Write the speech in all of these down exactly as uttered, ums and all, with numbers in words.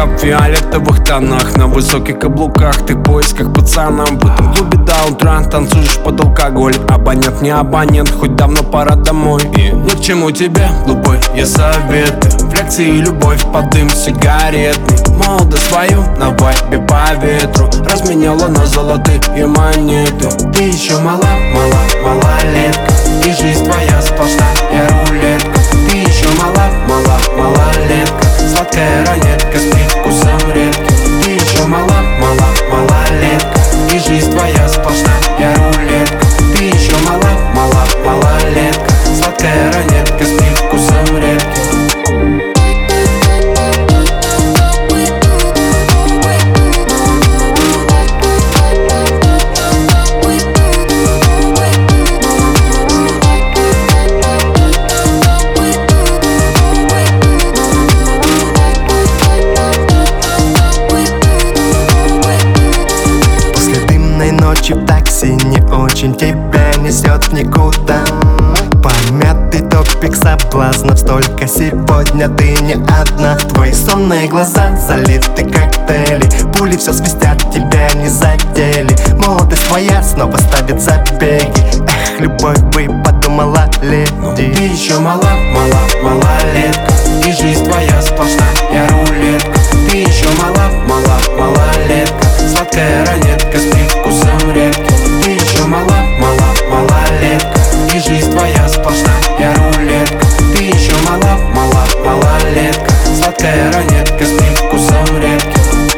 Девочка в фиолетовых тонах, на высоких каблуках, ты в поисках пацана. В этом клубе до утра танцуешь под алкоголь. Абонент не абонент, хоть давно пора домой. И ни к чему тебе, глупой, я советую. В лекции любовь под дым сигаретный. Молодость свою на вайбе по ветру разменяла на золотые монеты. Ты еще мала, мала, малолетка, и жизнь твоя сплошная рулетка. Ты еще мала, мала, малолетка, сладкая ранетка с привкусом редки. Ты еще мала, мала, малолетка, и жизнь твоя сплошная рулетка. Ты еще мала, мала, малолетка, сладкая ранетка с привкусом редки. Ночи в такси не очень тебя несет в никуда. Помятый топик соблазнов столько, сегодня ты не одна. Твои сонные глаза залиты коктейли, пули все свистят, тебя не задели. Молодость твоя снова ставит забеги. Эх, любовь бы подумала леди. Ты еще мала, мала, малолетка, и жизнь твоя сплошная рулетка. Ты еще мала, мала, малолетка, сладкая ранетка с привкусом редки. Ты еще мала, мала, малолетка, и жизнь твоя сплошная рулетка. Ты еще мала, мала, малолетка, сладкая ранетка с привкусом редки.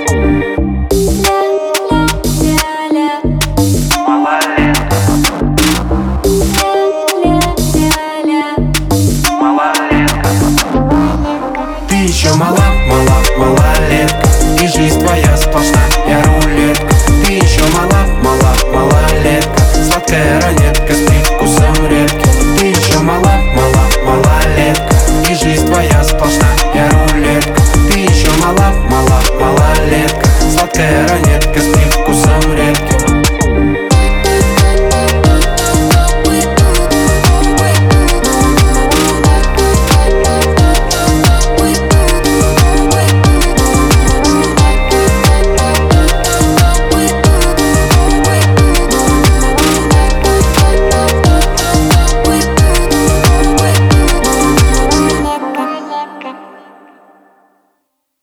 Ты еще мала, мала, малолетка, и жизнь твоя сплошная рулетка. Ты еще мала, мала, малолетка, сладкая ранетка с привкусом редки. Ты еще мала, мала, малолетка, и жизнь твоя сплошная рулетка. Ты еще мала, мала, малолетка, сладкая ранетка.